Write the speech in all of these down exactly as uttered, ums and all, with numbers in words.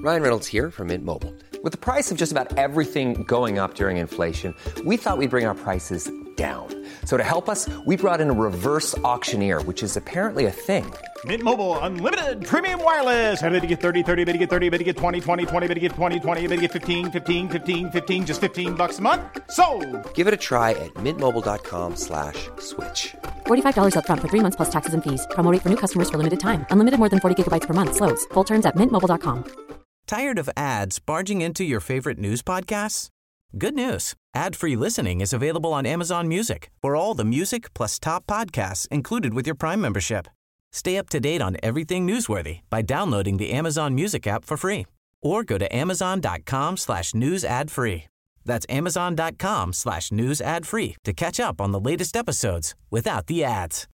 Ryan Reynolds here from Mint Mobile. With the price of just about everything going up during inflation, we thought we'd bring our prices down. So to help us, we brought in a reverse auctioneer, which is apparently a thing. Mint Mobile Unlimited Premium Wireless. How to get thirty, thirty, how to get thirty, how to get twenty, twenty, twenty, how to get twenty, twenty, how to get fifteen, fifteen, fifteen, fifteen, just fifteen bucks a month? Sold! Give it a try at mintmobile.com slash switch. forty-five dollars up front for three months plus taxes and fees. Promo rate for new customers for limited time. Unlimited more than forty gigabytes per month. Slows full terms at mint mobile dot com. Tired of ads barging into your favorite news podcasts? Good news. Ad-free listening is available on Amazon Music for all the music plus top podcasts included with your Prime membership. Stay up to date on everything newsworthy by downloading the Amazon Music app for free or go to amazon.com slash news ad free. That's amazon.com slash news ad free to catch up on the latest episodes without the ads.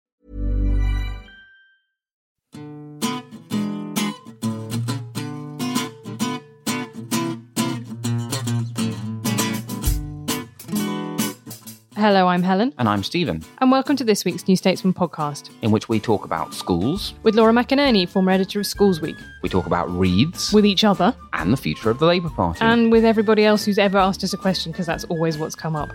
Hello, I'm Helen. And I'm Stephen. And welcome to this week's New Statesman podcast, in which we talk about schools. With Laura McInerney, former editor of Schools Week. We talk about wreaths. With each other. And the future of the Labour Party. And with everybody else who's ever asked us a question, because that's always what's come up.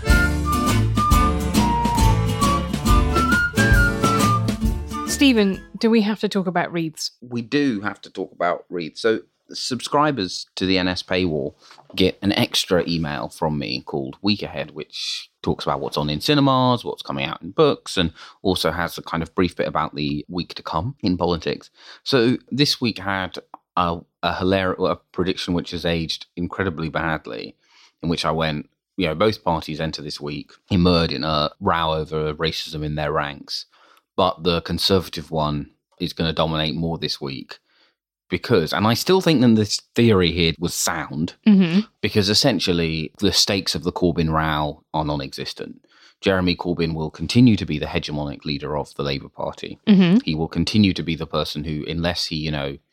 Stephen, do we have to talk about wreaths? We do have to talk about wreaths. So subscribers to the N S paywall get an extra email from me called Week Ahead, which talks about what's on in cinemas, what's coming out in books, and also has a kind of brief bit about the week to come in politics. So this week had a, a hilarious a prediction which has aged incredibly badly, in which I went, you know, both parties enter this week immersed in a row over racism in their ranks, but the Conservative one is going to dominate more this week. Because, and I still think that this theory here was sound, mm-hmm. because essentially the stakes of the Corbyn row are non-existent. Jeremy Corbyn will continue to be the hegemonic leader of the Labour Party. Mm-hmm. He will continue to be the person who, unless he, you know,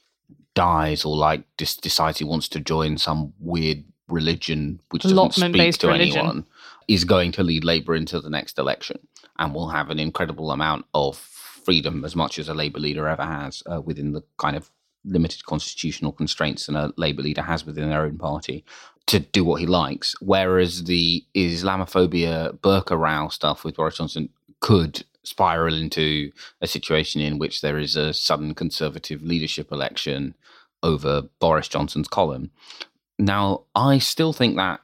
dies or like just decides he wants to join some weird religion which doesn't speak to religion. anyone, is going to lead Labour into the next election and will have an incredible amount of freedom, as much as a Labour leader ever has, uh, within the kind of limited constitutional constraints and a Labour leader has within their own party, to do what he likes. Whereas the Islamophobia burqa row stuff with Boris Johnson could spiral into a situation in which there is a sudden Conservative leadership election over Boris Johnson's column. Now, I still think that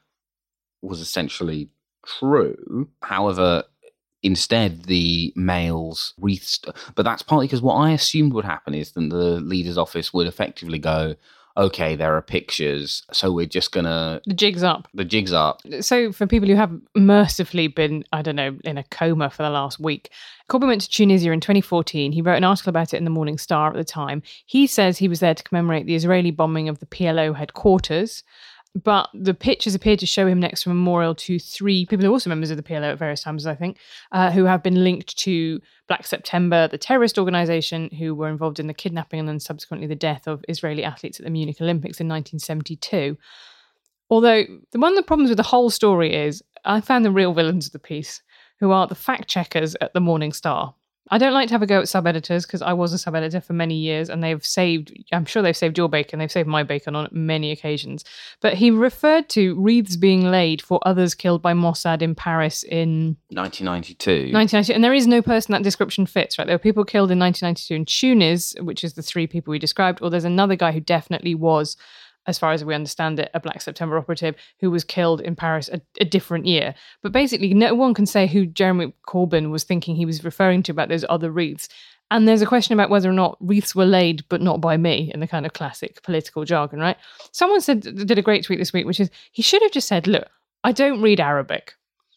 was essentially true. However, instead, the Mail's wreaths, but that's partly because what I assumed would happen is that the leader's office would effectively go, okay, there are pictures, so we're just going to... The jig's up. The jig's up. So for people who have mercifully been, I don't know, in a coma for the last week, Corbyn went to Tunisia in twenty fourteen. He wrote an article about it in the Morning Star at the time. He says he was there to commemorate the Israeli bombing of the P L O headquarters. But the pictures appear to show him next to a memorial to three people who are also members of the P L O at various times, I think, uh, who have been linked to Black September, the terrorist organisation who were involved in the kidnapping and then subsequently the death of Israeli athletes at the Munich Olympics in nineteen seventy-two. Although the one of the problems with the whole story is I found the real villains of the piece, who are the fact-checkers at the Morning Star. I don't like to have a go at sub-editors because I was a sub-editor for many years and they've saved, I'm sure they've saved your bacon, they've saved my bacon on many occasions. But he referred to wreaths being laid for others killed by Mossad in Paris in... nineteen ninety-two. nineteen ninety-two. And there is no person that description fits, right? There were people killed in nineteen ninety-two in Tunis, which is the three people we described, or there's another guy who definitely was, as far as we understand it, a Black September operative who was killed in Paris a, a different year. But basically, no one can say who Jeremy Corbyn was thinking he was referring to about those other wreaths. And there's a question about whether or not wreaths were laid, but not by me, in the kind of classic political jargon, right? Someone said, did a great tweet this week, which is, he should have just said, look, I don't read Arabic.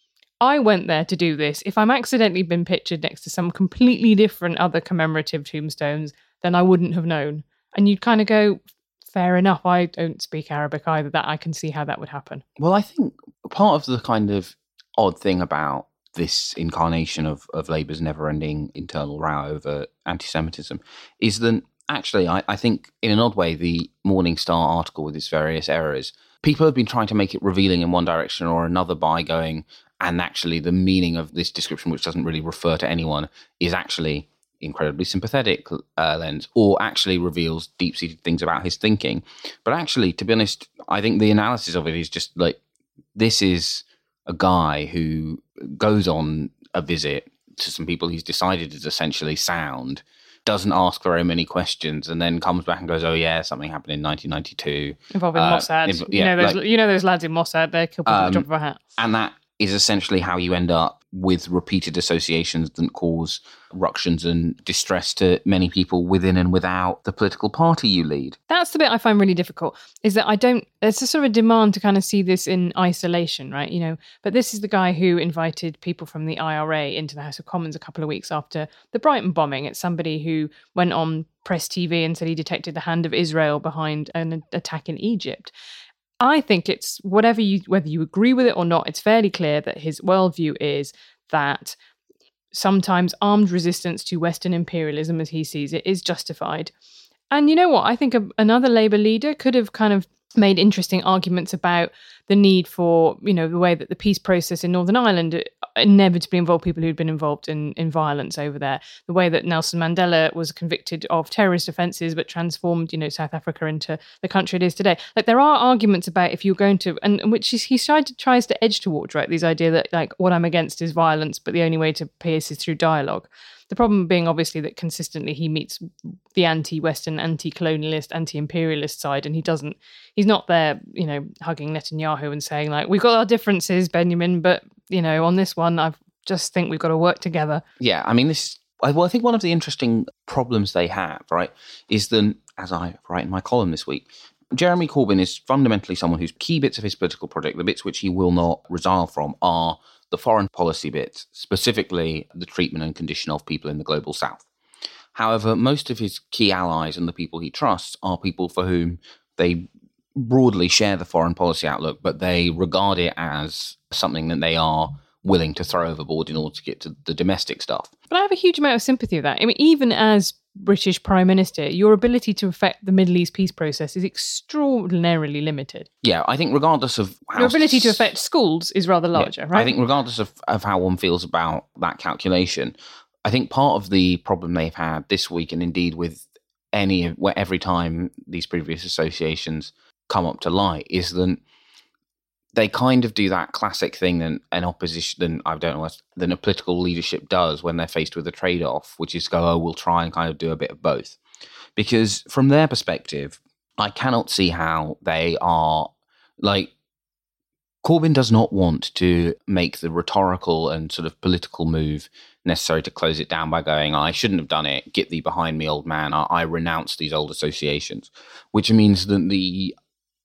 I went there to do this. If I'm accidentally been pictured next to some completely different other commemorative tombstones, then I wouldn't have known. And you'd kind of go... fair enough. I don't speak Arabic either. That I can see how that would happen. Well, I think part of the kind of odd thing about this incarnation of, of Labour's never-ending internal row over anti-Semitism is that actually, I, I think in an odd way, the Morning Star article with its various errors, people have been trying to make it revealing in one direction or another by going, and actually the meaning of this description, which doesn't really refer to anyone, is actually incredibly sympathetic uh, lens, or actually reveals deep-seated things about his thinking. But actually, to be honest, I think the analysis of it is just like, this is a guy who goes on a visit to some people he's decided is essentially sound, doesn't ask very many questions, and then comes back and goes, oh yeah, something happened in nineteen ninety-two. Involving uh, Mossad. Inv- you, yeah, know those, like, you know those lads in Mossad, they kill people um, at the drop of a hat. And that is essentially how you end up with repeated associations that cause ructions and distress to many people within and without the political party you lead. That's the bit I find really difficult, is that I don't, there's a sort of a demand to kind of see this in isolation, right? You know, but this is the guy who invited people from the I R A into the House of Commons a couple of weeks after the Brighton bombing. It's somebody who went on Press T V and said he detected the hand of Israel behind an attack in Egypt. I think it's whatever you, whether you agree with it or not, it's fairly clear that his worldview is that sometimes armed resistance to Western imperialism, as he sees it, is justified. And you know what? I think a, another Labour leader could have kind of made interesting arguments about the need for, you know, the way that the peace process in Northern Ireland inevitably involved people who'd been involved in, in violence over there. The way that Nelson Mandela was convicted of terrorist offences but transformed, you know, South Africa into the country it is today. Like, there are arguments about if you're going to, and, and which is, he tried to, tries to edge towards, right, this idea that, like, what I'm against is violence, but the only way to pierce is through dialogue. The problem being, obviously, that consistently he meets the anti-Western, anti-colonialist, anti-imperialist side, and he doesn't, he's not there, you know, hugging Netanyahu and saying, like, we've got our differences, Benjamin, but, you know, on this one, I just think we've got to work together. Yeah, I mean, this, well, I think one of the interesting problems they have, right, is that, as I write in my column this week, Jeremy Corbyn is fundamentally someone whose key bits of his political project, the bits which he will not resile from, are the foreign policy bits, specifically the treatment and condition of people in the global south. However, most of his key allies and the people he trusts are people for whom they broadly share the foreign policy outlook, but they regard it as something that they are willing to throw overboard in order to get to the domestic stuff. But I have a huge amount of sympathy with that. I mean, even as British Prime Minister, your ability to affect the Middle East peace process is extraordinarily limited. Yeah, I think regardless of how... Your ability to affect schools is rather larger, yeah, right? I think regardless of, of how one feels about that calculation, I think part of the problem they've had this week, and indeed with any where every time these previous associations come up to light, is that they kind of do that classic thing that an opposition, than I don't know what, than a political leadership does when they're faced with a trade-off, which is go, oh, we'll try and kind of do a bit of both. Because from their perspective, I cannot see how they are, like, Corbyn does not want to make the rhetorical and sort of political move necessary to close it down by going, I shouldn't have done it, get thee behind me, old man, I, I renounce these old associations, which means that the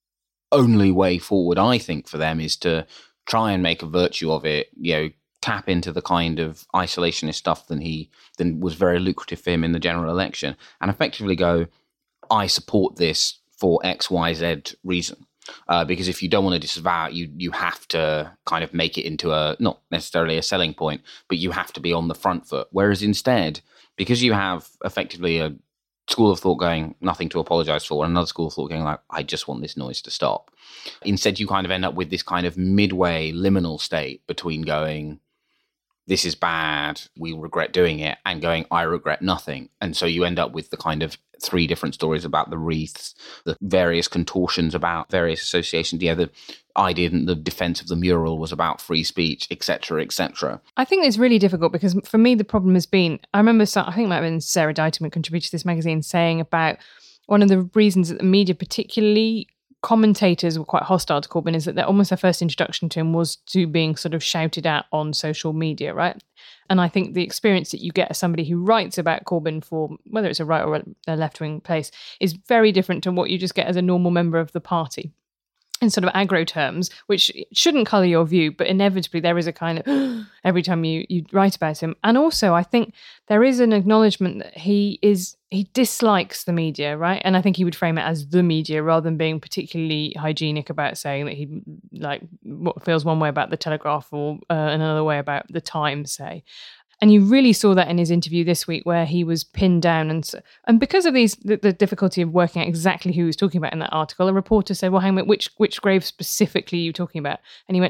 only way forward, I think, for them is to try and make a virtue of it, you know, tap into the kind of isolationist stuff that he then was very lucrative for him in the general election, and effectively go, I support this for X, Y, Z reason. Uh, because if you don't want to disavow it, you you have to kind of make it into a, not necessarily a selling point, but you have to be on the front foot. Whereas instead, because you have effectively a school of thought going, nothing to apologize for, and another school of thought going like, I just want this noise to stop. Instead, you kind of end up with this kind of midway liminal state between going, this is bad, we regret doing it, and going, I regret nothing. And so you end up with the kind of three different stories about the wreaths, the various contortions about various associations, yeah, the idea that the defense of the mural was about free speech, et cetera, et cetera. I think it's really difficult because for me, the problem has been, I remember, some, I think it might have been Sarah Deiterman contributed to this magazine saying about one of the reasons that the media, particularly commentators, were quite hostile to Corbyn is that almost their first introduction to him was to being sort of shouted at on social media, right? And I think the experience that you get as somebody who writes about Corbyn for, whether it's a right or a left-wing place, is very different to what you just get as a normal member of the party. In sort of aggro terms, which shouldn't colour your view, but inevitably there is a kind of every time you, you write about him. And also, I think there is an acknowledgement that he is he dislikes the media, right? And I think he would frame it as the media rather than being particularly hygienic about saying that he like feels one way about the Telegraph or uh, another way about the Times, say. And you really saw that in his interview this week where he was pinned down. And and because of these, the, the difficulty of working out exactly who he was talking about in that article, a reporter said, well, hang on, which, which grave specifically are you talking about? And he went,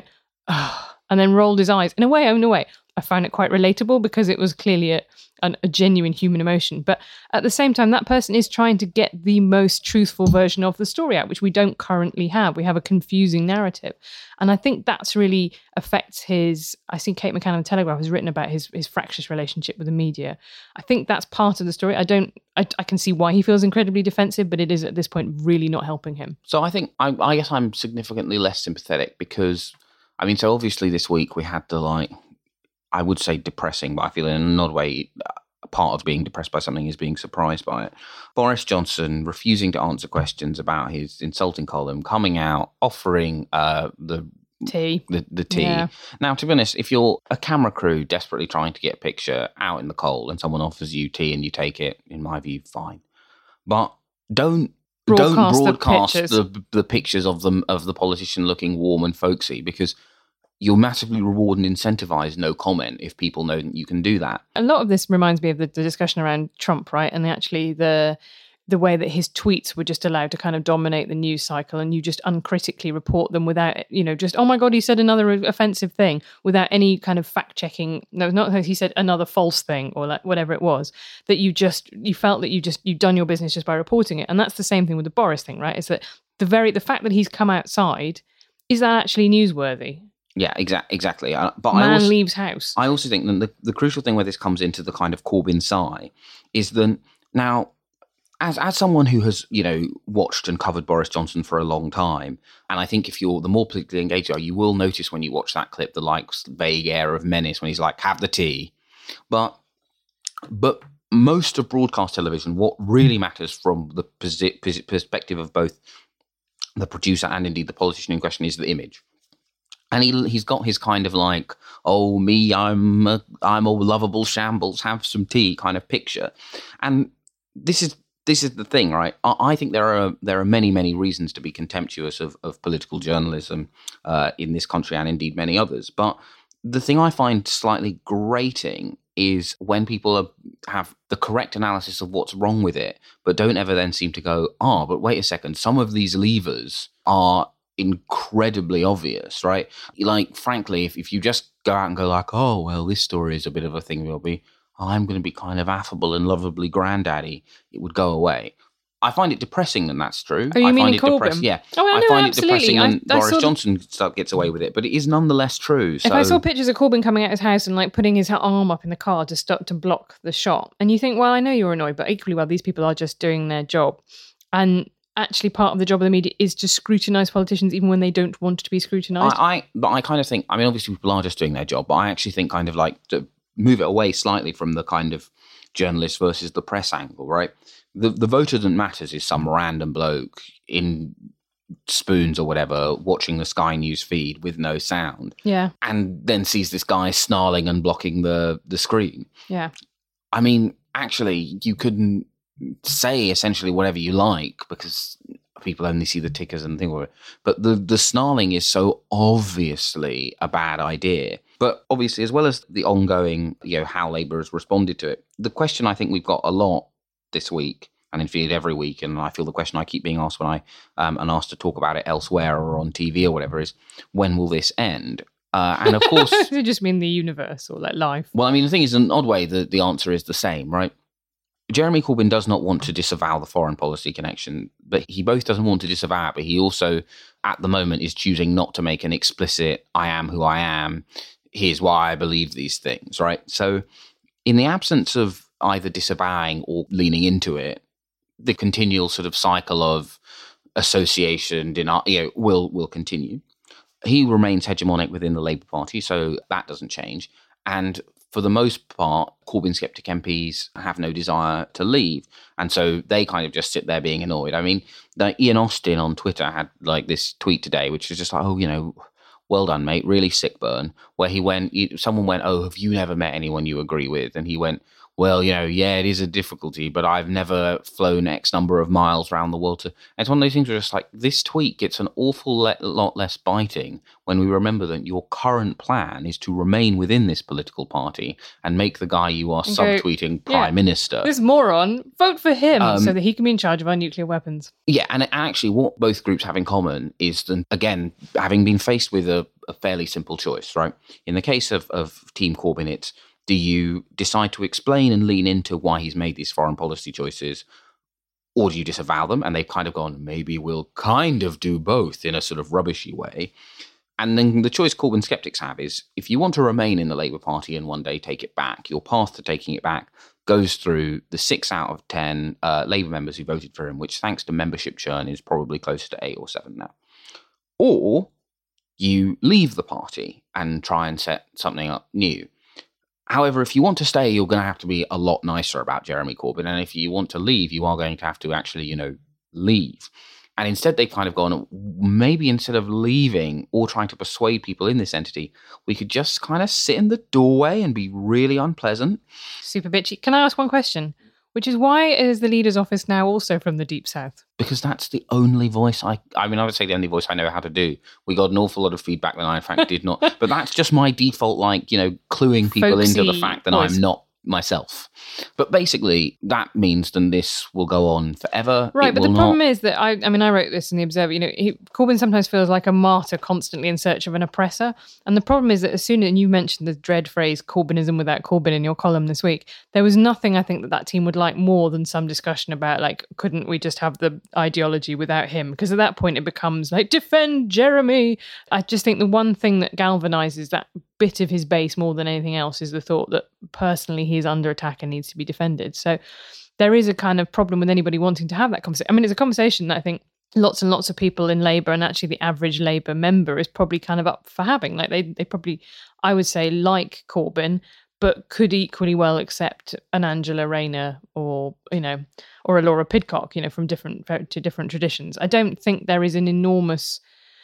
and then rolled his eyes. In a way, in a way, I found it quite relatable because it was clearly a, a, a genuine human emotion. But at the same time, that person is trying to get the most truthful version of the story out, which we don't currently have. We have a confusing narrative. And I think that's really affects his, I see Kate McCann in the Telegraph has written about his, his fractious relationship with the media. I think that's part of the story. I don't, I, I can see why he feels incredibly defensive, but it is at this point really not helping him. So I think, I, I guess I'm significantly less sympathetic because, I mean, so obviously this week we had the like, I would say depressing, but I feel in an odd way, a part of being depressed by something is being surprised by it. Boris Johnson refusing to answer questions about his insulting column, coming out, offering uh, the tea. The, the tea. Yeah. Now, to be honest, if you're a camera crew desperately trying to get a picture out in the cold and someone offers you tea and you take it, in my view, fine. But don't Broadcast don't broadcast the the, pictures. the pictures of them of the politician looking warm and folksy, because you'll massively reward and incentivize no comment if people know that you can do that. A lot of this reminds me of the, the discussion around Trump, right? And actually the the way that his tweets were just allowed to kind of dominate the news cycle, and you just uncritically report them without, you know, just, oh my God, he said another offensive thing without any kind of fact checking. No, not that he said another false thing or like whatever it was, that you just, you felt that you just, you've done your business just by reporting it. And that's the same thing with the Boris thing, right? Is that the very, the fact that he's come outside, is that actually newsworthy? Yeah, exa- exactly. Uh, but Man I also, leaves house. I also think that the, the crucial thing where this comes into the kind of Corbyn sigh is that now, as as someone who has, you know, watched and covered Boris Johnson for a long time, and I think if you're, the more politically engaged you are, you will notice when you watch that clip the like vague air of menace when he's like, have the tea. But, but most of broadcast television, what really matters from the posi- pers- perspective of both the producer and indeed the politician in question is the image. And he, he's got his kind of like, oh, me, I'm a, I'm a lovable shambles, have some tea kind of picture. And this is this is the thing, right? I, I think there are there are many, many reasons to be contemptuous of, of political journalism uh, in this country and indeed many others. But the thing I find slightly grating is when people are, have the correct analysis of what's wrong with it, but don't ever then seem to go, oh, but wait a second, some of these levers are incredibly obvious, right? Like, frankly, if, if you just go out and go like, oh, well, this story is a bit of a thing, will be, oh, I'm going to be kind of affable and lovably granddaddy, it would go away. I find it depressing that that's true. Oh, you I mean find in it depressing. Corbyn? Yeah, Oh, I I know, find absolutely. it depressing I- when I Boris saw the- Johnson stuff gets away with it, but it is nonetheless true. So If I saw pictures of Corbyn coming out his house and like putting his arm up in the car to stop to block the shot, and you think, well, I know you're annoyed, but equally well, these people are just doing their job. And actually part of the job of the media is to scrutinise politicians even when they don't want to be scrutinised. I, I, but I kind of think, I mean, obviously people are just doing their job, but I actually think kind of like to move it away slightly from the kind of journalist versus the press angle, right? The the voter that matters is some random bloke in Spoons or whatever watching the Sky News feed with no sound, Yeah, and then sees this guy snarling and blocking the the screen. yeah. I mean, actually, you couldn't say essentially whatever you like because people only see the tickers and things. But the, the snarling is so obviously a bad idea. But obviously, as well as the ongoing, you know, how Labour has responded to it, the question I think we've got a lot this week, and indeed every week, and I feel the question I keep being asked when I um, am asked to talk about it elsewhere or on T V or whatever is, when will this end? Uh, and of course... Does it just mean the universe or like life? Well, I mean, the thing is, in an odd way, the, the answer is the same, right? Jeremy Corbyn does not want to disavow the foreign policy connection, but he both doesn't want to disavow it, but he also, at the moment, is choosing not to make an explicit, I am who I am, here's why I believe these things, right? So in the absence of either disavowing or leaning into it, the continual sort of cycle of association, denial, you know, will will continue. He remains hegemonic within the Labour Party, so that doesn't change. And for the most part, Corbyn skeptic M Ps have no desire to leave. And so they kind of just sit there being annoyed. I mean, the Ian Austin on Twitter had like this tweet today, which was just like, oh, you know, well done, mate, really sick burn, where he went, someone went, oh, have you never met anyone you agree with? And he went, well, you know, yeah, it is a difficulty, but I've never flown X number of miles around the world. To... And it's one of those things where it's like, this tweet gets an awful le- lot less biting when we remember that your current plan is to remain within this political party and make the guy you are Okay. subtweeting prime Yeah. minister. This moron, vote for him Um, so that he can be in charge of our nuclear weapons. Yeah, and actually what both groups have in common is that, again, having been faced with a, a fairly simple choice, right? In the case of, of Team Corbyn, it's do you decide to explain and lean into why he's made these foreign policy choices, or do you disavow them? And they've kind of gone, maybe we'll kind of do both in a sort of rubbishy way. And then the choice Corbyn skeptics have is, if you want to remain in the Labour Party and one day take it back, your path to taking it back goes through the six out of ten uh, Labour members who voted for him, which thanks to membership churn is probably closer to eight or seven now. Or you leave the party and try and set something up new. However, if you want to stay, you're going to have to be a lot nicer about Jeremy Corbyn. And if you want to leave, you are going to have to actually, you know, leave. And instead, they've kind of gone, maybe instead of leaving or trying to persuade people in this entity, we could just kind of sit in the doorway and be really unpleasant. Super bitchy. Can I ask one question? Which is, why is the leader's office now also from the Deep South? Because that's the only voice I... I mean, I would say the only voice I know how to do. We got an awful lot of feedback that I, in fact, did not. But that's just my default, like, you know, cluing people Folksy into the fact that voice. I'm not myself. But basically, that means then this will go on forever. Right, it but the not... problem is that, I I mean, I wrote this in The Observer, you know, he, Corbyn sometimes feels like a martyr constantly in search of an oppressor. And the problem is that as soon as you mentioned the dread phrase Corbynism without Corbyn in your column this week, there was nothing I think that that team would like more than some discussion about, like, couldn't we just have the ideology without him? Because at that point it becomes like, defend Jeremy. I just think the one thing that galvanises that bit of his base more than anything else is the thought that personally he is under attack and needs to be defended. So there is a kind of problem with anybody wanting to have that conversation. I mean, it's a conversation that I think lots and lots of people in Labour, and actually the average Labour member, is probably kind of up for having. Like they, they probably, I would say, like Corbyn, but could equally well accept an Angela Rayner or, you know, or a Laura Pidcock, you know, from different to different traditions. I don't think there is an enormous...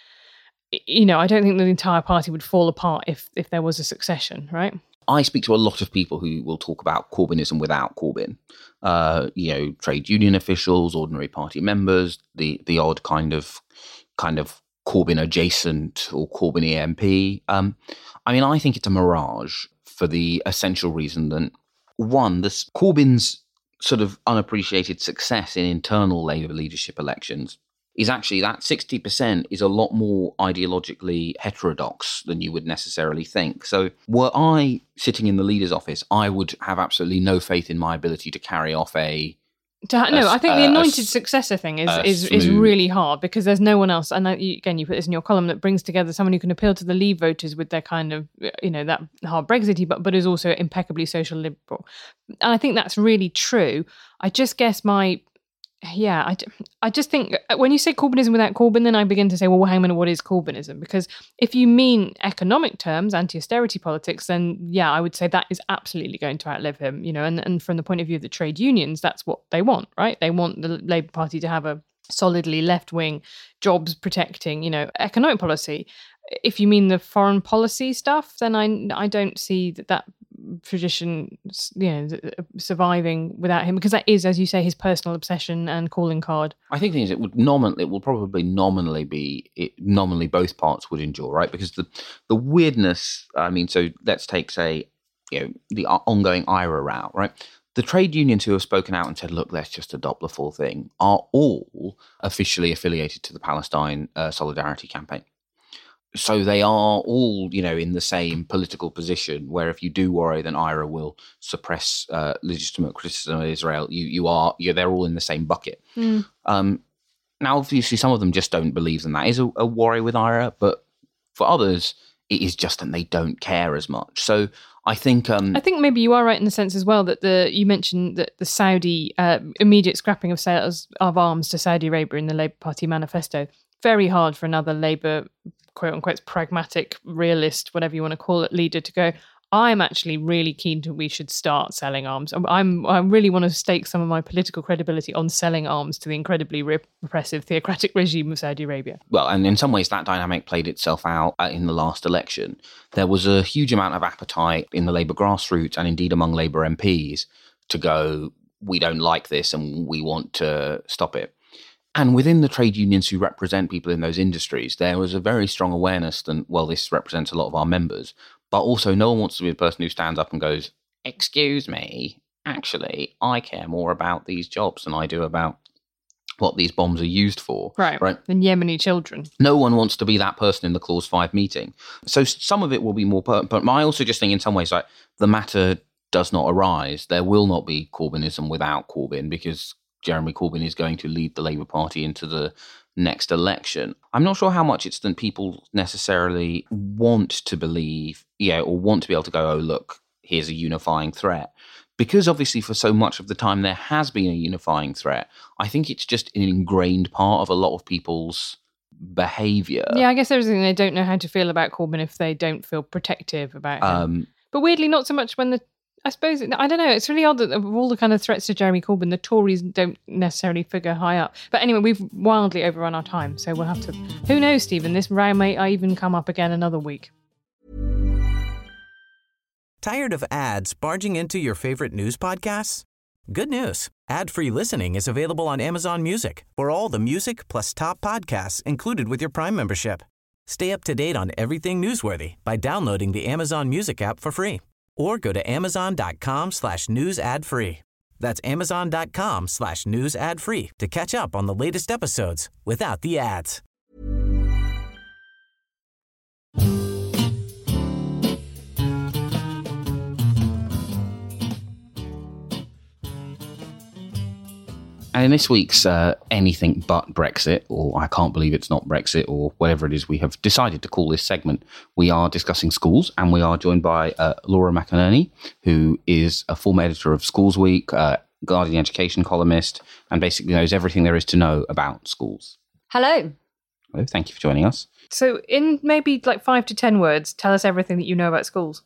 You know, I don't think the entire party would fall apart if if there was a succession, right? I speak to a lot of people who will talk about Corbynism without Corbyn. Uh, you know, trade union officials, ordinary party members, the the odd kind of kind of Corbyn adjacent or Corbyn E M P. Um, I mean, I think it's a mirage for the essential reason that, one, this Corbyn's sort of unappreciated success in internal Labour leadership elections is actually that sixty percent is a lot more ideologically heterodox than you would necessarily think. So were I sitting in the leader's office, I would have absolutely no faith in my ability to carry off a... To ha- no, a, I think a, the anointed a, successor thing is is, is really hard because there's no one else. And I, you, again, you put this in your column, that brings together someone who can appeal to the Leave voters with their kind of, you know, that hard Brexity, but but is also impeccably social liberal. And I think that's really true. I just guess my... Yeah, I, I just think when you say Corbynism without Corbyn, then I begin to say, well, hang on, what is Corbynism? Because if you mean economic terms, anti-austerity politics, then yeah, I would say that is absolutely going to outlive him, you know, and, and from the point of view of the trade unions, that's what they want, right? They want the Labour Party to have a solidly left-wing, jobs protecting, you know, economic policy. If you mean the foreign policy stuff, then I, I don't see that that tradition, you know, surviving without him, because that is, as you say, his personal obsession and calling card. I think the thing is, it would nominally, it will probably nominally be, it, nominally both parts would endure, right? Because the the weirdness, I mean, so let's take, say, you know, the ongoing I R A route, right? The trade unions who have spoken out and said, look, let's just adopt the full thing, are all officially affiliated to the Palestine uh, Solidarity Campaign. So they are all, you know, in the same political position where if you do worry that I R A will suppress uh, legitimate criticism of Israel, you you are, you're, they're all in the same bucket. Mm. Um, now, obviously, some of them just don't believe that that is a, a worry with I R A, but for others, it is just that they don't care as much. So I think... Um, I think maybe you are right in the sense as well that the you mentioned that the Saudi uh, immediate scrapping of sales of arms to Saudi Arabia in the Labour Party manifesto, very hard for another Labour quote unquote pragmatic, realist, whatever you want to call it, leader to go, I'm actually really keen to, we should start selling arms. I'm, I really want to stake some of my political credibility on selling arms to the incredibly repressive theocratic regime of Saudi Arabia. Well, and in some ways that dynamic played itself out in the last election. There was a huge amount of appetite in the Labour grassroots and indeed among Labour M Ps to go, we don't like this and we want to stop it. And within the trade unions who represent people in those industries, there was a very strong awareness that, well, this represents a lot of our members, but also no one wants to be the person who stands up and goes, excuse me, actually, I care more about these jobs than I do about what these bombs are used for. Right. Right. And Yemeni children. No one wants to be that person in the Clause five meeting. So some of it will be more pertinent. But I also just think in some ways, like, the matter does not arise. There will not be Corbynism without Corbyn, because Jeremy Corbyn is going to lead the Labour Party into the next election. I'm not sure how much it's that people necessarily want to believe, yeah, or want to be able to go, oh, look, here's a unifying threat. Because obviously for so much of the time there has been a unifying threat, I think it's just an ingrained part of a lot of people's behaviour. Yeah, I guess there's they don't know how to feel about Corbyn if they don't feel protective about him. Um, but weirdly, not so much when the, I suppose, I don't know, it's really odd that of all the kind of threats to Jeremy Corbyn, the Tories don't necessarily figure high up. But anyway, we've wildly overrun our time, so we'll have to, who knows, Stephen, this row may even come up again another week. Tired of ads barging into your favorite news podcasts? Good news. Ad-free listening is available on Amazon Music for all the music plus top podcasts included with your Prime membership. Stay up to date on everything newsworthy by downloading the Amazon Music app for free or go to amazon.com slash news ad free. That's amazon.com slash news ad free to catch up on the latest episodes without the ads. And in this week's uh, Anything But Brexit, or I Can't Believe It's Not Brexit, or whatever it is we have decided to call this segment, we are discussing schools, and we are joined by uh, Laura McInerney, who is a former editor of Schools Week, uh, Guardian education columnist, and basically knows everything there is to know about schools. Hello. Hello, thank you for joining us. So in maybe like five to ten words, tell us everything that you know about schools.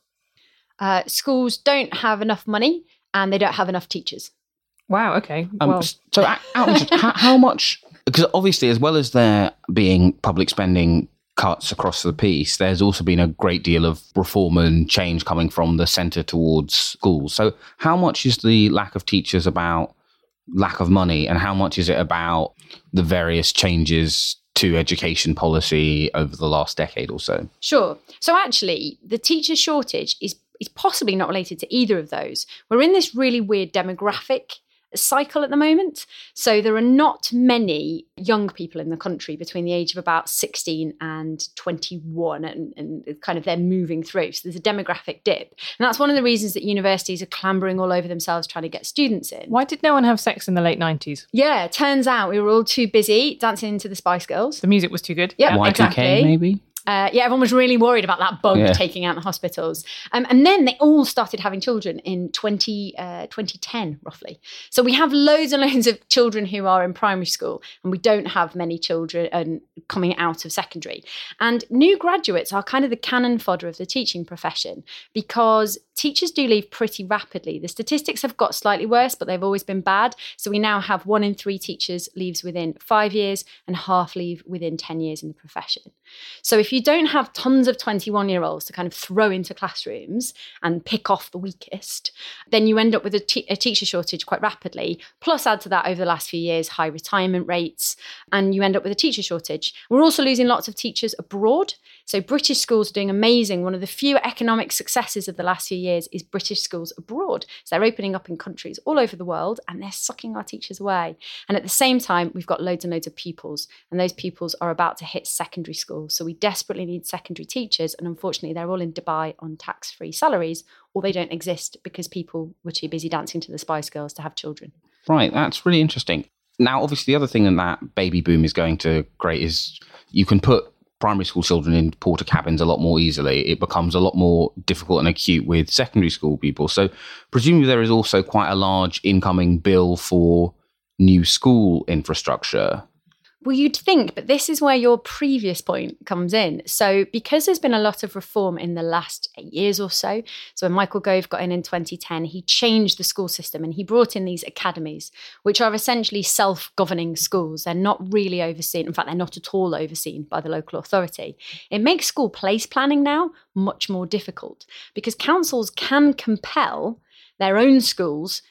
Uh, schools don't have enough money and they don't have enough teachers. Wow, okay. Um, Well, so, out of interest, how, how much? Because obviously, as well as there being public spending cuts across the piece, there's also been a great deal of reform and change coming from the centre towards schools. So, how much is the lack of teachers about lack of money, and how much is it about the various changes to education policy over the last decade or so? Sure. So actually, the teacher shortage is is possibly not related to either of those. We're in this really weird demographic cycle at the moment. So there are not many young people in the country between the age of about sixteen and twenty-one, and, and kind of they're moving through. So there's a demographic dip. And that's one of the reasons that universities are clambering all over themselves trying to get students in. why did no one have sex in the late nineties? Yeah, it turns out we were all too busy dancing into the Spice Girls. The music was too good? Yeah, Y two K, exactly. maybe? Uh, yeah, everyone was really worried about that bug Yeah. taking out the hospitals. Um, and then they all started having children in twenty, uh, twenty ten, roughly. So we have loads and loads of children who are in primary school, and we don't have many children um, coming out of secondary. And new graduates are kind of the cannon fodder of the teaching profession, because teachers do leave pretty rapidly. The statistics have got slightly worse, but they've always been bad. So we now have one in three teachers leaves within five years and half leave within ten years in the profession. So if you don't have tons of twenty-one-year-olds to kind of throw into classrooms and pick off the weakest, then you end up with a, te- a teacher shortage quite rapidly. Plus, add to that, over the last few years, high retirement rates, and you end up with a teacher shortage. We're also losing lots of teachers abroad. So British schools are doing amazing. One of the few economic successes of the last few years is British schools abroad. So they're opening up in countries all over the world, and they're sucking our teachers away. And at the same time, we've got loads and loads of pupils, and those pupils are about to hit secondary school. So we desperately need secondary teachers, and unfortunately they're all in Dubai on tax-free salaries, or they don't exist because people were too busy dancing to the Spice Girls to have children. Right, that's really interesting. Now, obviously, the other thing that that baby boom is going to create is you can put primary school children in porter cabins a lot more easily. It becomes a lot more difficult and acute with secondary school people. So presumably there is also quite a large incoming bill for new school infrastructure. Well, you'd think, but this is where your previous point comes in. So because there's been a lot of reform in the last eight years or so, so when Michael Gove got in in twenty ten, he changed the school system and he brought in these academies, which are essentially self-governing schools. They're not really overseen. In fact, they're not at all overseen by the local authority. It makes school place planning now much more difficult because councils can compel their own schools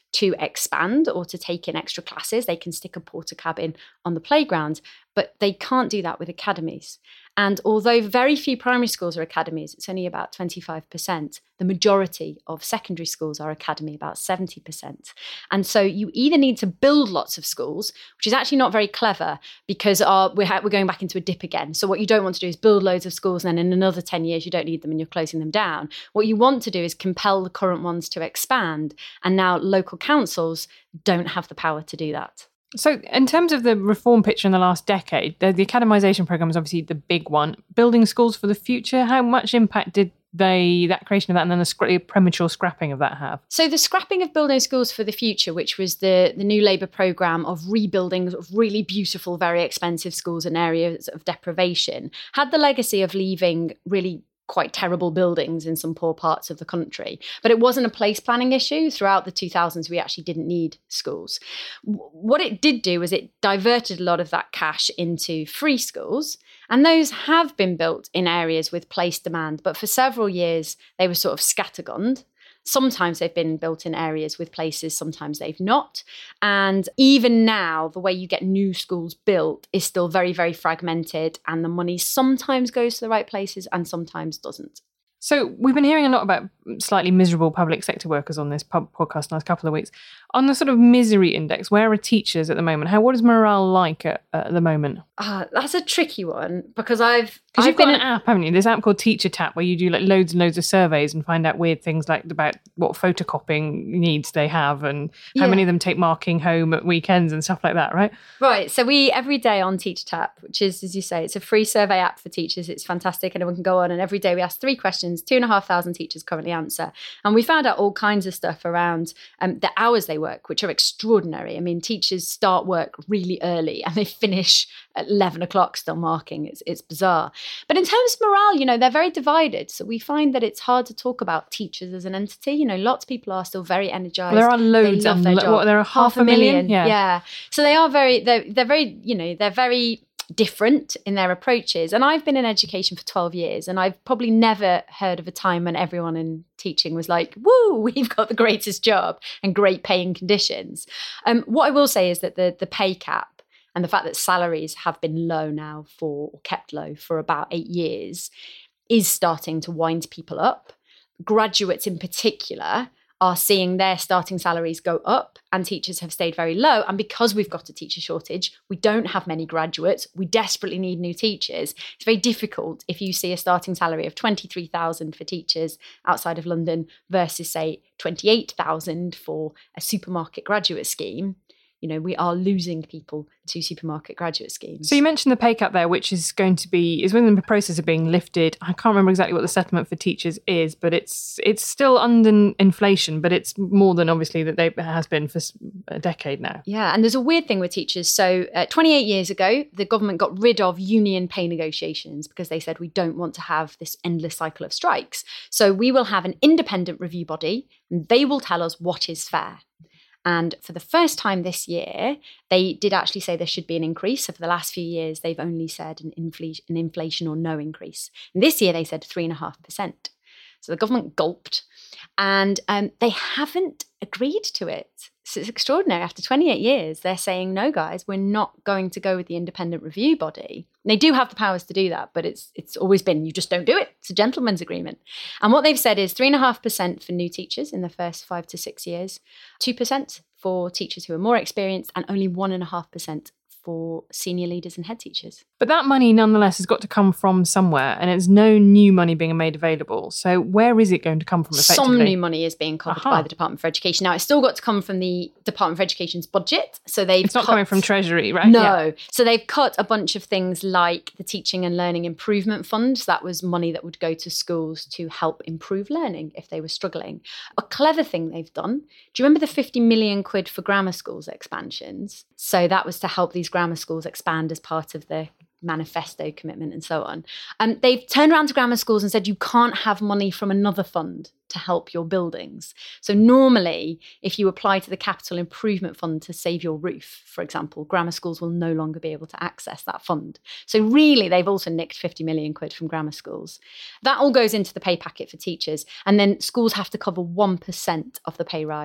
to expand or to take in extra classes. They can stick a porter cabin on the playground, but they can't do that with academies. And although very few primary schools are academies, it's only about twenty-five percent. The majority of secondary schools are academy, about seventy percent. And so you either need to build lots of schools, which is actually not very clever because our, we're, ha- we're going back into a dip again. So what you don't want to do is build loads of schools and then in another ten years you don't need them and you're closing them down. What you want to do is compel the current ones to expand. And now local councils don't have the power to do that. So in terms of the reform picture in the last decade, the, the academisation programme is obviously the big one. Building schools for the future, how much impact did they that creation of that and then the scra- premature scrapping of that have? So the scrapping of Building Schools for the Future, which was the, the New Labour programme of rebuilding sort of really beautiful, very expensive schools in areas of deprivation, had the legacy of leaving really quite terrible buildings in some poor parts of the country. But it wasn't a place planning issue. Throughout the two thousands, we actually didn't need schools. What it did do was it diverted a lot of that cash into free schools. And those have been built in areas with place demand. But for several years, they were sort of scattergunned. Sometimes they've been built in areas with places, sometimes they've not. And even now, the way you get new schools built is still very, very fragmented. And the money sometimes goes to the right places and sometimes doesn't. So we've been hearing a lot about slightly miserable public sector workers on this pub- podcast the last couple of weeks. On the sort of misery index, where are teachers at the moment? How what is morale like at, at the moment? Uh, that's a tricky one because I've because you've I've got been an app, haven't you? This app called Teacher Tap where you do like loads and loads of surveys and find out weird things like about what photocopying needs they have and how Yeah. many of them take marking home at weekends and stuff like that, right? Right. So we, every day on Teacher Tap, which is, as you say, it's a free survey app for teachers. It's fantastic. Anyone can go on and every day we ask three questions, two and a half thousand teachers currently answer. And we found out all kinds of stuff around um, the hours they work, which are extraordinary. I mean, teachers start work really early and they finish at eleven o'clock still marking. It's, it's bizarre. But in terms of morale, you know, they're very divided. So we find that it's hard to talk about teachers as an entity. You know, lots of people are still very energized. Well, there are loads They love and their lo- job. what, there are half a million? Yeah. yeah. So they are very, they're, they're very, you know, they're very different in their approaches. And I've been in education for twelve years and I've probably never heard of a time when everyone in teaching was like, woo, we've got the greatest job and great paying conditions. Um, what I will say is that the the pay cap and the fact that salaries have been low now for, or kept low for about eight years is starting to wind people up. Graduates in particular are seeing their starting salaries go up and teachers have stayed very low. And because we've got a teacher shortage, we don't have many graduates. We desperately need new teachers. It's very difficult if you see a starting salary of twenty-three thousand for teachers outside of London versus, say, twenty-eight thousand for a supermarket graduate scheme. You know, we are losing people to supermarket graduate schemes. So you mentioned the pay cap there, which is going to be, is within the process of being lifted. I can't remember exactly what the settlement for teachers is, but it's it's still under inflation, but it's more than obviously that they, it has been for a decade now. Yeah, and there's a weird thing with teachers. So uh, twenty-eight years ago, the government got rid of union pay negotiations because they said we don't want to have this endless cycle of strikes. So we will have an independent review body and they will tell us what is fair. And for the first time this year, they did actually say there should be an increase. So for the last few years, they've only said an, infl- an inflation or no increase. And this year, they said three point five percent. So the government gulped and um, they haven't agreed to it. So it's extraordinary. After twenty-eight years, they're saying, no, guys, we're not going to go with the independent review body. And they do have the powers to do that, but it's it's always been, you just don't do it. It's a gentleman's agreement. And what they've said is three point five percent for new teachers in the first five to six years, two percent for teachers who are more experienced, and only one point five percent for senior leaders and head teachers. But that money, nonetheless, has got to come from somewhere, and there's no new money being made available. So where is it going to come from effectively? Some new money is being covered Aha. by the Department for Education. Now, it's still got to come from the Department for Education's budget. So they've It's not cut- coming from Treasury, right? No. Yeah. So they've cut a bunch of things like the Teaching and Learning Improvement Fund. So that was money that would go to schools to help improve learning if they were struggling. A clever thing they've done. Do you remember the fifty million quid for grammar schools expansions? So that was to help these grammar schools expand as part of the manifesto commitment and so on. Um, they've turned around to grammar schools and said you can't have money from another fund to help your buildings. So normally, if you apply to the Capital Improvement Fund to save your roof, for example, grammar schools will no longer be able to access that fund. So really, they've also nicked fifty million quid from grammar schools. That all goes into the pay packet for teachers. And then schools have to cover one percent of the pay rise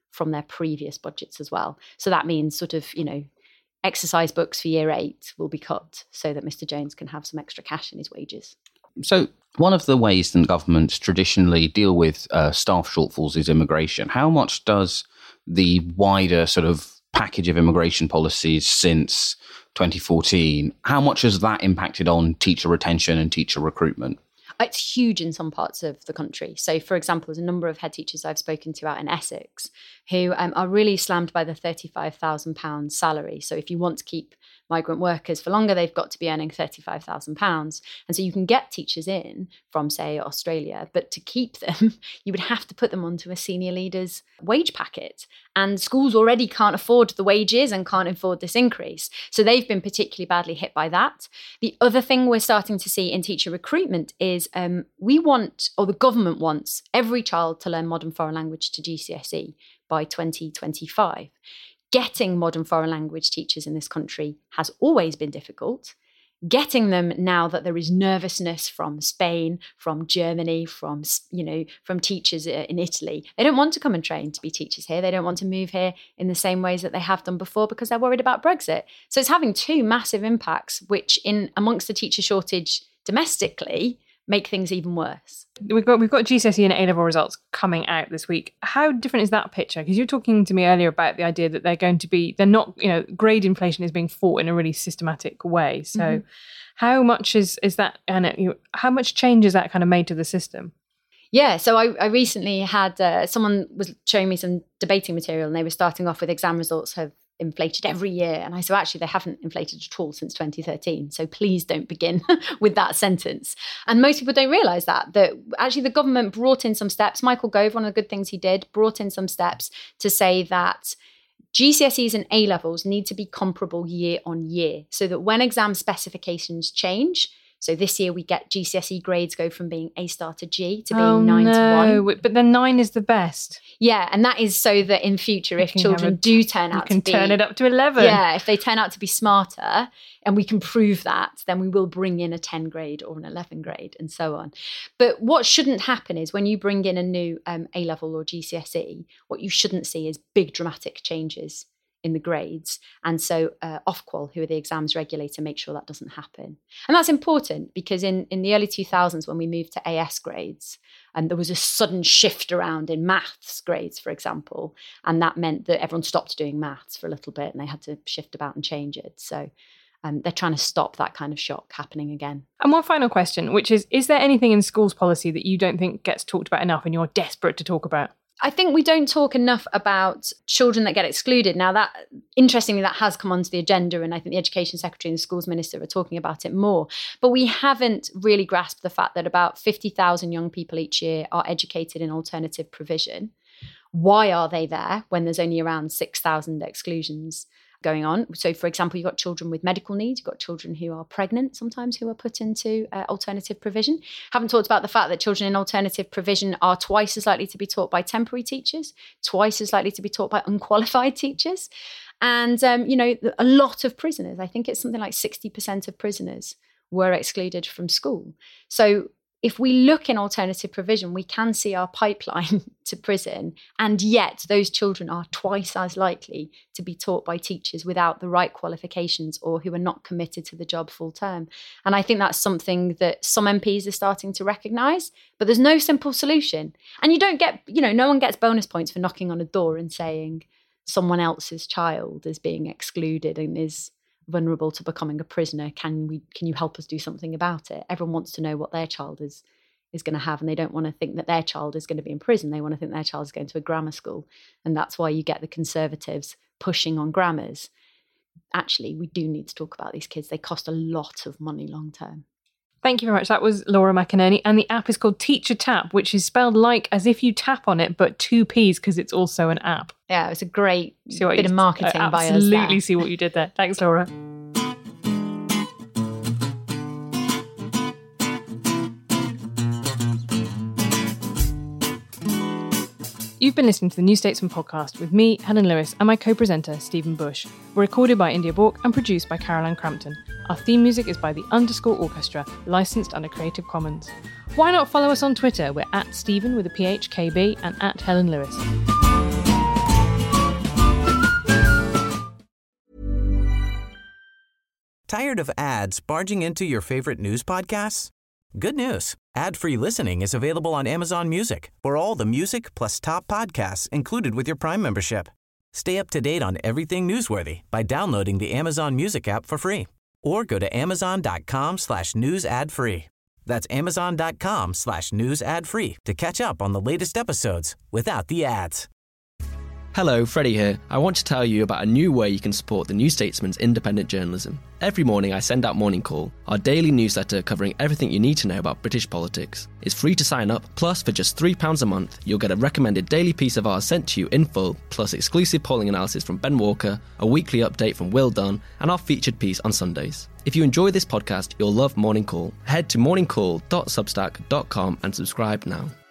from their previous budgets as well. So that means sort of, you know, exercise books for year eight will be cut so that Mister Jones can have some extra cash in his wages. So one of the ways that governments traditionally deal with uh, staff shortfalls is immigration. How much does the wider sort of package of immigration policies since twenty fourteen, how much has that impacted on teacher retention and teacher recruitment? It's huge in some parts of the country. So, for example, there's a number of head teachers I've spoken to out in Essex who um, are really slammed by the thirty-five thousand pounds salary. So if you want to keep migrant workers for longer, they've got to be earning thirty-five thousand pounds. And so you can get teachers in from, say, Australia, but to keep them, you would have to put them onto a senior leader's wage packet. And schools already can't afford the wages and can't afford this increase. So they've been particularly badly hit by that. The other thing we're starting to see in teacher recruitment is um, we want, or the government wants, every child to learn modern foreign language to G C S E by twenty twenty-five. Getting modern foreign language teachers in this country has always been difficult. Getting them now that there is nervousness from Spain, from Germany, from, you know, from teachers in Italy. They don't want to come and train to be teachers here. They don't want to move here in the same ways that they have done before because they're worried about Brexit. So it's having two massive impacts, which in amongst the teacher shortage domestically make things even worse. We've got we've got G C S E and A-level results coming out this week. How different is that picture? Because you were talking to me earlier about the idea that they're going to be, they're not, you know, grade inflation is being fought in a really systematic way. So mm-hmm. how much is, is that, and you know, how much change is that kind of made to the system? Yeah, so I, I recently had, uh, someone was showing me some debating material and they were starting off with exam results have inflated every year. And I said, actually, they haven't inflated at all since twenty thirteen. So please don't begin with that sentence. And most people don't realise that, that actually the government brought in some steps. Michael Gove, one of the good things he did, brought in some steps to say that G C S Es and A-levels need to be comparable year on year so that when exam specifications change, so this year we get G C S E grades go from being A star to G to being oh, nine no. to one. But then nine is the best. Yeah, and that is so that in future, if children a, do turn out to be... You can turn it up to eleven. Yeah, if they turn out to be smarter and we can prove that, then we will bring in a ten grade or an eleven grade and so on. But what shouldn't happen is when you bring in a new um, A-level or G C S E, what you shouldn't see is big dramatic changes in the grades. And so uh, Ofqual, who are the exams regulator, make sure that doesn't happen. And that's important because in, in the early two thousands, when we moved to A S grades, and there was a sudden shift around in maths grades, for example, and that meant that everyone stopped doing maths for a little bit and they had to shift about and change it. So um, they're trying to stop that kind of shock happening again. And one final question, which is, is there anything in schools policy that you don't think gets talked about enough and you're desperate to talk about? I think we don't talk enough about children that get excluded. Now, that interestingly, that has come onto the agenda, and I think the Education Secretary and the Schools Minister are talking about it more. But we haven't really grasped the fact that about fifty thousand young people each year are educated in alternative provision. Why are they there when there's only around six thousand exclusions going on? So, for example, you've got children with medical needs, you've got children who are pregnant sometimes who are put into uh, alternative provision. Haven't talked about the fact that children in alternative provision are twice as likely to be taught by temporary teachers, twice as likely to be taught by unqualified teachers. And, um, you know, a lot of prisoners, I think it's something like sixty percent of prisoners were excluded from school. So if we look in alternative provision, we can see our pipeline to prison, and yet those children are twice as likely to be taught by teachers without the right qualifications or who are not committed to the job full term. And I think that's something that some M Ps are starting to recognise, but there's no simple solution. And you don't get, you know, no one gets bonus points for knocking on a door and saying someone else's child is being excluded and is vulnerable to becoming a prisoner. Can we? Can you help us do something about it? Everyone wants to know what their child is is going to have, and they don't want to think that their child is going to be in prison. They want to think their child is going to a grammar school, and that's why you get the Conservatives pushing on grammars. Actually, we do need to talk about these kids. They cost a lot of money long term. Thank you very much. That was Laura McInerney, and the app is called Teacher Tap, which is spelled like as if you tap on it, but two P's because it's also an app. Yeah, it was a great bit of marketing I by us. Absolutely see what you did there. Thanks, Laura. You've been listening to the New Statesman podcast with me, Helen Lewis, and my co-presenter, Stephen Bush. We're recorded by India Bork and produced by Caroline Crampton. Our theme music is by the Underscore Orchestra, licensed under Creative Commons. Why not follow us on Twitter? We're at Stephen with a P H K B and at Helen Lewis. Tired of ads barging into your favorite news podcasts? Good news. Ad-free listening is available on Amazon Music for all the music plus top podcasts included with your Prime membership. Stay up to date on everything newsworthy by downloading the Amazon Music app for free or go to amazon.com slash news ad free. That's amazon.com slash news ad free to catch up on the latest episodes without the ads. Hello, Freddie here. I want to tell you about a new way you can support the New Statesman's independent journalism. Every morning I send out Morning Call, our daily newsletter covering everything you need to know about British politics. It's free to sign up, plus for just three pounds a month, you'll get a recommended daily piece of ours sent to you in full, plus exclusive polling analysis from Ben Walker, a weekly update from Will Dunn, and our featured piece on Sundays. If you enjoy this podcast, you'll love Morning Call. Head to morning call dot substack dot com and subscribe now.